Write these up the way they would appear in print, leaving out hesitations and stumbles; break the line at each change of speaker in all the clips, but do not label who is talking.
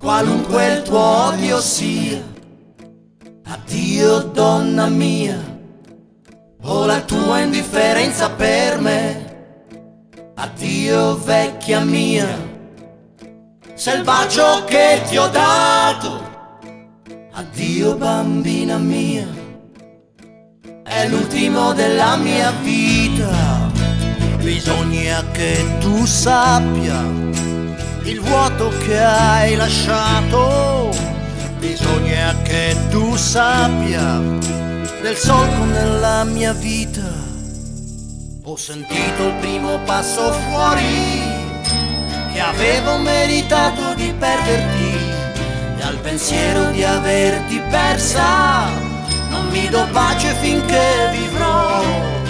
qualunque il tuo odio sia. Addio donna mia, o la tua indifferenza per me. Addio vecchia mia, se il bacio che ti ho dato. Addio bambina mia, è l'ultimo della mia vita. Bisogna che tu sappia il vuoto che hai lasciato. Bisogna che tu sappia del solco nella mia vita. Ho sentito il primo passo fuori, che avevo meritato di perderti, e al pensiero di averti persa non mi do pace finché vivrò.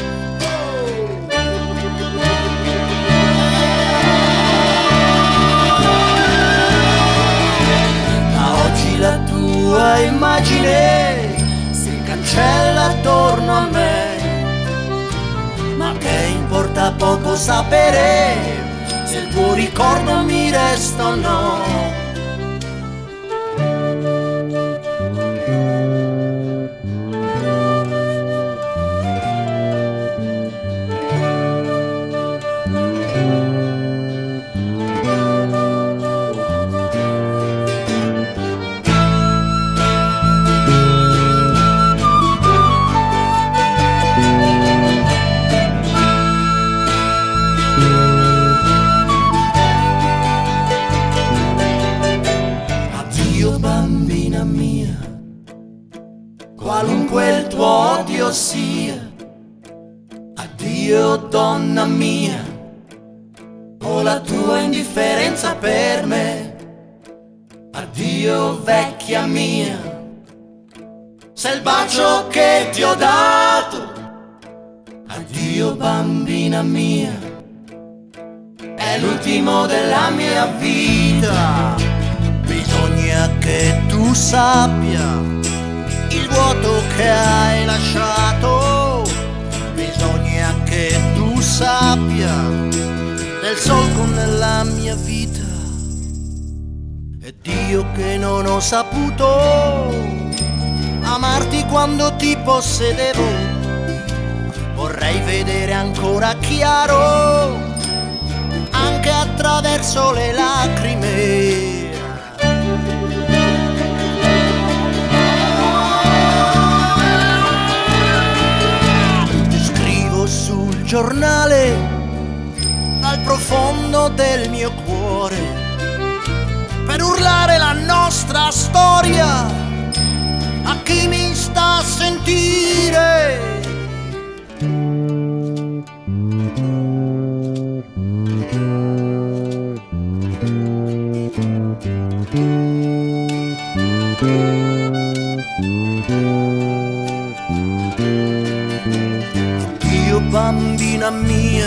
Da oggi la tua immagine si cancella attorno a me, ma che importa poco sapere se il tuo ricordo mi resta o no. Bambina mia, qualunque il tuo odio sia. Addio donna mia, o la tua indifferenza per me. Addio vecchia mia, se il bacio che ti ho dato. Addio bambina mia, è l'ultimo della mia vita. Bisogna che tu sappia il vuoto che hai lasciato. Bisogna che tu sappia del solco nella mia vita. Ed io che non ho saputo amarti quando ti possedevo, vorrei vedere ancora chiaro anche attraverso le lacrime. Giornale dal profondo del mio cuore, per urlare la nostra storia a chi mi sta a sentire. Bambina mia,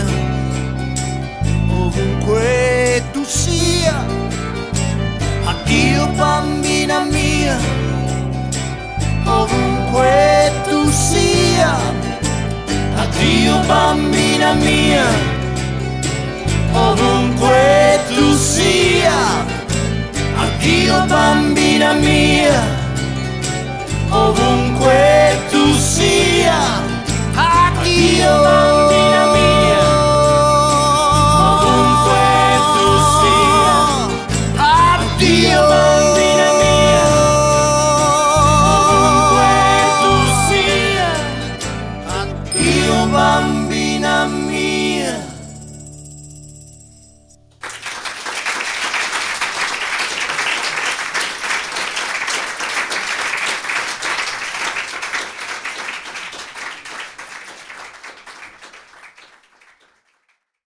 ovunque tu sia. Addio bambina mia, ovunque tu sia. Addio bambina mia, ovunque tu sia. Addio bambina mia, ovunque